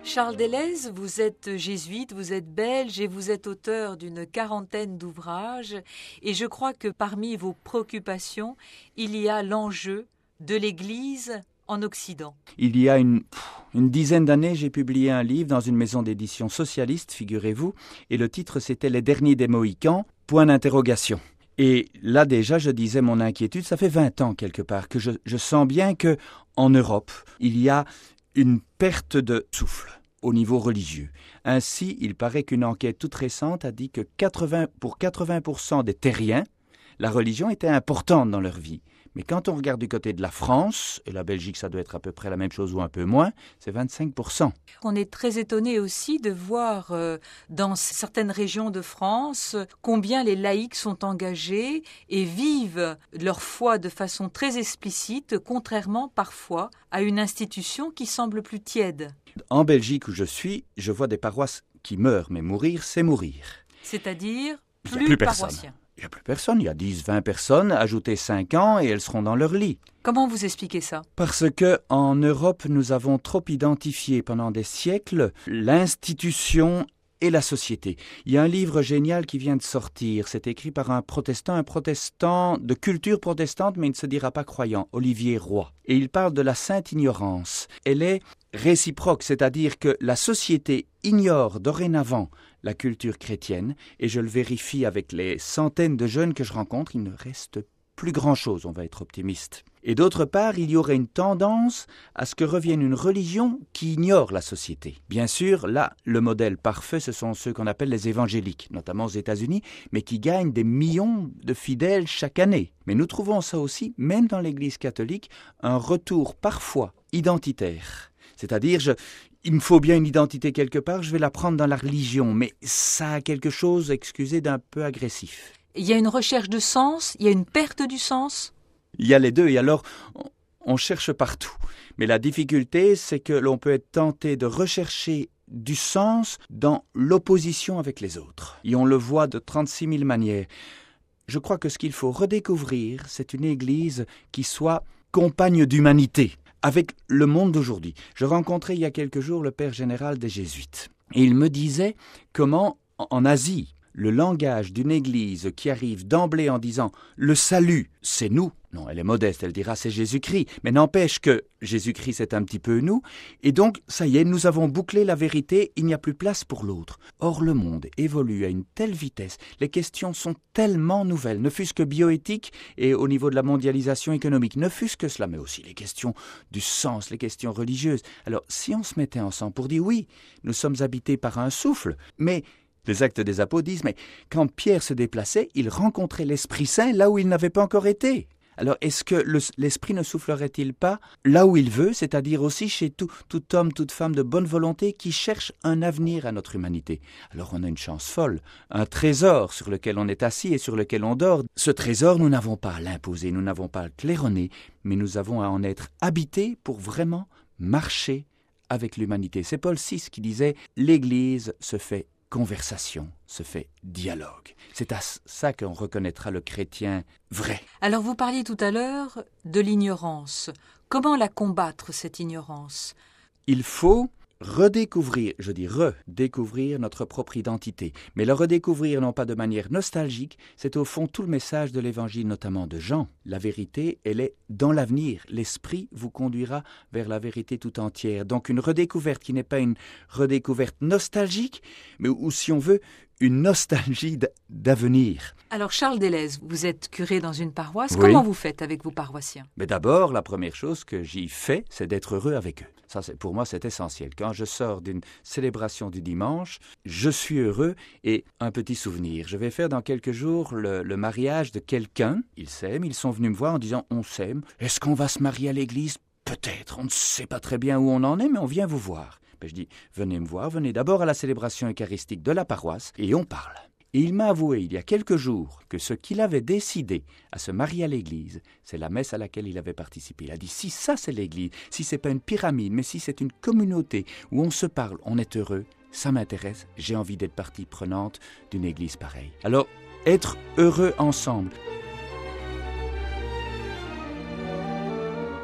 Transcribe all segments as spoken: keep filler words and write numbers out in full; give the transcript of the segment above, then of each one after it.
Charles Delez, vous êtes jésuite, vous êtes belge et vous êtes auteur d'une quarantaine d'ouvrages. Et je crois que parmi vos préoccupations, il y a l'enjeu de l'Église en Occident. Il y a une, une dizaine d'années, j'ai publié un livre dans une maison d'édition socialiste, figurez-vous, et le titre c'était « Les derniers des Mohicans », point d'interrogation. Et là déjà, je disais mon inquiétude, ça fait vingt ans quelque part, que je, je sens bien qu'en Europe, il y a une perte de souffle au niveau religieux. Ainsi, il paraît qu'une enquête toute récente a dit que quatre-vingts, pour quatre-vingts pour cent des terriens, la religion était importante dans leur vie. Mais quand on regarde du côté de la France, et la Belgique, ça doit être à peu près la même chose ou un peu moins, c'est vingt-cinq pour cent. On est très étonné aussi de voir euh, dans certaines régions de France combien les laïcs sont engagés et vivent leur foi de façon très explicite, contrairement parfois à une institution qui semble plus tiède. En Belgique où je suis, je vois des paroisses qui meurent, mais mourir, c'est mourir. C'est-à-dire Il n'y a plus, plus paroissiens. Il n'y a plus personne, il y a dix, vingt personnes, ajoutez cinq ans et elles seront dans leur lit. Comment vous expliquez ça ? Parce que en Europe, nous avons trop identifié pendant des siècles l'institution et la société. Il y a un livre génial qui vient de sortir, c'est écrit par un protestant, un protestant de culture protestante, mais il ne se dira pas croyant, Olivier Roy. Et il parle de la sainte ignorance. Elle est réciproque, c'est-à-dire que la société ignore dorénavant la culture chrétienne, et je le vérifie avec les centaines de jeunes que je rencontre, il ne reste plus grand-chose, on va être optimiste. Et d'autre part, il y aurait une tendance à ce que revienne une religion qui ignore la société. Bien sûr, là, le modèle parfait, ce sont ceux qu'on appelle les évangéliques, notamment aux États-Unis, mais qui gagnent des millions de fidèles chaque année. Mais nous trouvons ça aussi, même dans l'Église catholique, un retour parfois identitaire. C'est-à-dire, je, il me faut bien une identité quelque part, je vais la prendre dans la religion, mais ça a quelque chose, excusez, d'un peu agressif. Il y a une recherche de sens, il y a une perte du sens ? Il y a les deux, et alors on cherche partout. Mais la difficulté, c'est que l'on peut être tenté de rechercher du sens dans l'opposition avec les autres. Et on le voit de trente-six mille manières. Je crois que ce qu'il faut redécouvrir, c'est une Église qui soit compagne d'humanité avec le monde d'aujourd'hui. Je rencontrais il y a quelques jours le père général des Jésuites. Et il me disait comment, en Asie, le langage d'une Église qui arrive d'emblée en disant « le salut, c'est nous ». Non, elle est modeste, elle dira « c'est Jésus-Christ ». Mais n'empêche que Jésus-Christ, c'est un petit peu nous. Et donc, ça y est, nous avons bouclé la vérité, il n'y a plus place pour l'autre. Or, le monde évolue à une telle vitesse, les questions sont tellement nouvelles, ne fût-ce que bioéthique et au niveau de la mondialisation économique, ne fût-ce que cela, mais aussi les questions du sens, les questions religieuses. Alors, si on se mettait ensemble pour dire « oui, nous sommes habités par un souffle », mais... Les Actes des Apôtres disent, mais quand Pierre se déplaçait, il rencontrait l'Esprit Saint là où il n'avait pas encore été. Alors est-ce que le, l'Esprit ne soufflerait-il pas là où il veut, c'est-à-dire aussi chez tout, tout homme, toute femme de bonne volonté qui cherche un avenir à notre humanité? Alors on a une chance folle, un trésor sur lequel on est assis et sur lequel on dort. Ce trésor, nous n'avons pas à l'imposer, nous n'avons pas à le claironner, mais nous avons à en être habités pour vraiment marcher avec l'humanité. C'est Paul six qui disait « L'Église se fait conversation, se fait dialogue. » C'est à ça qu'on reconnaîtra le chrétien vrai. Alors vous parliez tout à l'heure de l'ignorance. Comment la combattre, cette ignorance ? Il faut redécouvrir, je dis redécouvrir notre propre identité. Mais le redécouvrir non pas de manière nostalgique, c'est au fond tout le message de l'Évangile, notamment de Jean. La vérité, elle est dans l'avenir. L'Esprit vous conduira vers la vérité tout entière. Donc une redécouverte qui n'est pas une redécouverte nostalgique, mais où, si on veut, une nostalgie d'avenir. Alors Charles Delez, vous êtes curé dans une paroisse. Oui. Comment vous faites avec vos paroissiens ? Mais d'abord, la première chose que j'y fais, c'est d'être heureux avec eux. Ça, c'est, pour moi, c'est essentiel. Quand je sors d'une célébration du dimanche, je suis heureux. Et un petit souvenir, je vais faire dans quelques jours le, le mariage de quelqu'un. Ils s'aiment, ils sont venus me voir en disant « on s'aime, est-ce qu'on va se marier à l'église ? Peut-être, on ne sait pas très bien où on en est, mais on vient vous voir. » Ben, je dis « venez me voir, venez d'abord à la célébration eucharistique de la paroisse et on parle. » Et il m'a avoué il y a quelques jours que ce qu'il avait décidé à se marier à l'église, c'est la messe à laquelle il avait participé. Il a dit, si ça c'est l'église, si c'est pas une pyramide, mais si c'est une communauté où on se parle, on est heureux, ça m'intéresse, j'ai envie d'être partie prenante d'une église pareille. Alors, être heureux ensemble.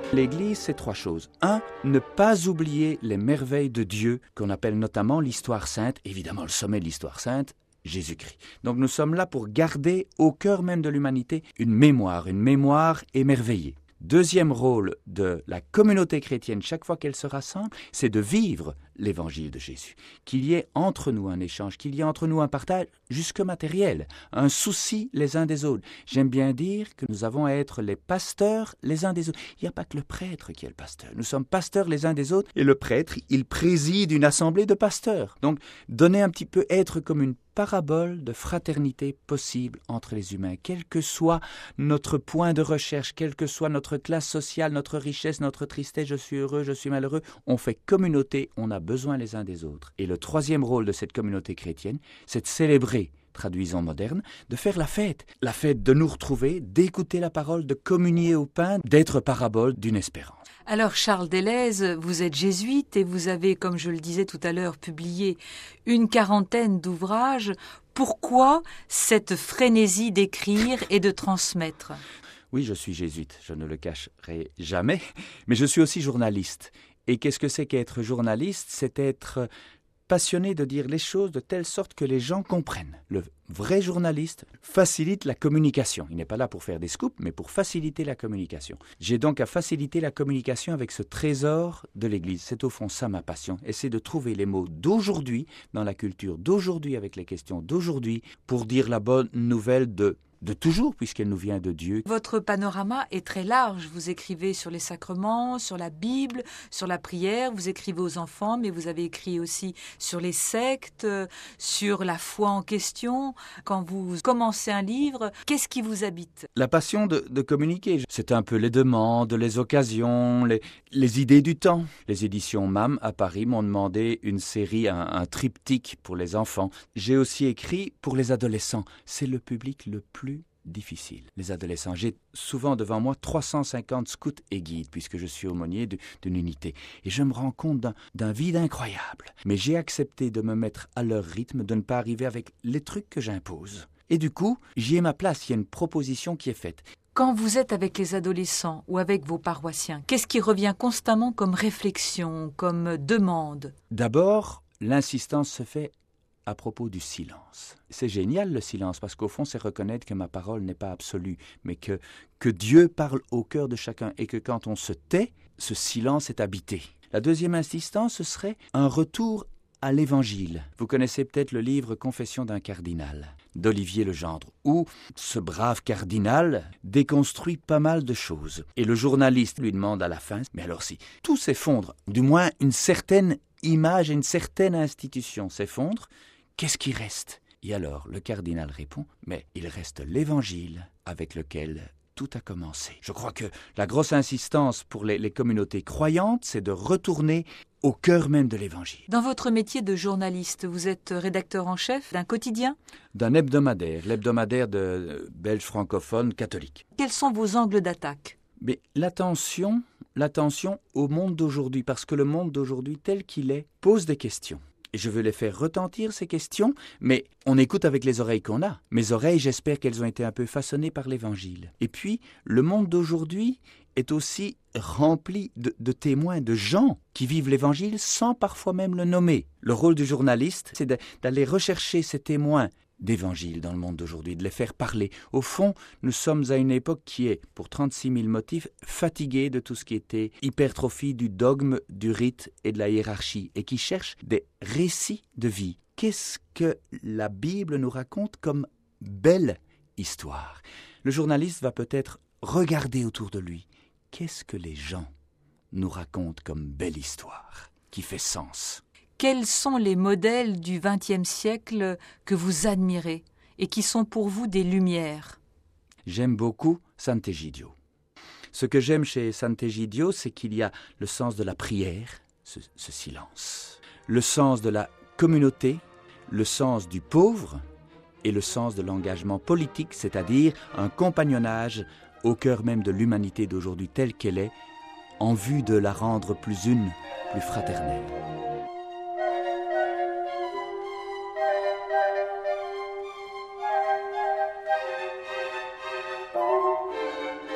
L'Église, c'est trois choses. Un, ne pas oublier les merveilles de Dieu, qu'on appelle notamment l'histoire sainte, évidemment le sommet de l'histoire sainte, Jésus-Christ. Donc nous sommes là pour garder au cœur même de l'humanité une mémoire, une mémoire émerveillée. Deuxième rôle de la communauté chrétienne, chaque fois qu'elle se rassemble, c'est de vivre l'évangile de Jésus. Qu'il y ait entre nous un échange, qu'il y ait entre nous un partage jusque matériel, un souci les uns des autres. J'aime bien dire que nous avons à être les pasteurs les uns des autres. Il n'y a pas que le prêtre qui est le pasteur. Nous sommes pasteurs les uns des autres et le prêtre, il préside une assemblée de pasteurs. Donc, donner un petit peu, être comme une parabole de fraternité possible entre les humains, quel que soit notre point de recherche, quelle que soit notre classe sociale, notre richesse, notre tristesse, je suis heureux, je suis malheureux, on fait communauté, on a besoin les uns des autres. Et le troisième rôle de cette communauté chrétienne, c'est de célébrer, traduisons moderne, de faire la fête. La fête de nous retrouver, d'écouter la parole, de communier au pain, d'être parabole d'une espérance. Alors Charles Delez, vous êtes jésuite et vous avez, comme je le disais tout à l'heure, publié une quarantaine d'ouvrages. Pourquoi cette frénésie d'écrire et de transmettre ? Oui, je suis jésuite, je ne le cacherai jamais, mais je suis aussi journaliste. Et qu'est-ce que c'est qu'être journaliste ? C'est être passionné de dire les choses de telle sorte que les gens comprennent. Le vrai journaliste facilite la communication. Il n'est pas là pour faire des scoops, mais pour faciliter la communication. J'ai donc à faciliter la communication avec ce trésor de l'Église. C'est au fond ça ma passion. Essayer de trouver les mots d'aujourd'hui, dans la culture d'aujourd'hui, avec les questions d'aujourd'hui, pour dire la bonne nouvelle de de toujours, puisqu'elle nous vient de Dieu. Votre panorama est très large. Vous écrivez sur les sacrements, sur la Bible, sur la prière, vous écrivez aux enfants, mais vous avez écrit aussi sur les sectes, sur la foi en question. Quand vous commencez un livre, qu'est-ce qui vous habite ? La passion de, de communiquer. C'est un peu les demandes, les occasions, les, les idées du temps. Les éditions M A M à Paris m'ont demandé une série, un, un triptyque pour les enfants. J'ai aussi écrit pour les adolescents. C'est le public le plus difficile, les adolescents. J'ai souvent devant moi trois cent cinquante scouts et guides, puisque je suis aumônier d'une unité. Et je me rends compte d'un, d'un vide incroyable. Mais j'ai accepté de me mettre à leur rythme, de ne pas arriver avec les trucs que j'impose. Et du coup, j'y ai ma place, il y a une proposition qui est faite. Quand vous êtes avec les adolescents ou avec vos paroissiens, qu'est-ce qui revient constamment comme réflexion, comme demande ? D'abord, l'insistance se fait à propos du silence. C'est génial le silence, parce qu'au fond, c'est reconnaître que ma parole n'est pas absolue, mais que, que Dieu parle au cœur de chacun, et que quand on se tait, ce silence est habité. La deuxième insistance, ce serait un retour à l'Évangile. Vous connaissez peut-être le livre « Confession d'un cardinal » d'Olivier Legendre, où ce brave cardinal déconstruit pas mal de choses. Et le journaliste lui demande à la fin, mais alors si tout s'effondre, du moins une certaine image et une certaine institution s'effondrent, qu'est-ce qui reste ? Et alors, le cardinal répond, mais il reste l'Évangile avec lequel tout a commencé. Je crois que la grosse insistance pour les, les communautés croyantes, c'est de retourner au cœur même de l'Évangile. Dans votre métier de journaliste, vous êtes rédacteur en chef d'un quotidien ? D'un hebdomadaire, l'hebdomadaire de belge francophone catholique. Quels sont vos angles d'attaque ? Mais l'attention, l'attention au monde d'aujourd'hui, parce que le monde d'aujourd'hui tel qu'il est pose des questions. Et je veux les faire retentir, ces questions, mais on écoute avec les oreilles qu'on a. Mes oreilles, j'espère qu'elles ont été un peu façonnées par l'Évangile. Et puis, le monde d'aujourd'hui est aussi rempli de, de témoins, de gens qui vivent l'Évangile sans parfois même le nommer. Le rôle du journaliste, c'est de, d'aller rechercher ces témoins d'évangile dans le monde d'aujourd'hui, de les faire parler. Au fond, nous sommes à une époque qui est, pour trente-six mille motifs, fatiguée de tout ce qui était hypertrophie du dogme, du rite et de la hiérarchie, et qui cherche des récits de vie. Qu'est-ce que la Bible nous raconte comme belle histoire ? Le journaliste va peut-être regarder autour de lui. Qu'est-ce que les gens nous racontent comme belle histoire, qui fait sens ? Quels sont les modèles du vingtième siècle que vous admirez et qui sont pour vous des lumières ? J'aime beaucoup Sant'Egidio. Ce que j'aime chez Sant'Egidio, c'est qu'il y a le sens de la prière, ce, ce silence, le sens de la communauté, le sens du pauvre et le sens de l'engagement politique, c'est-à-dire un compagnonnage au cœur même de l'humanité d'aujourd'hui telle qu'elle est, en vue de la rendre plus une, plus fraternelle.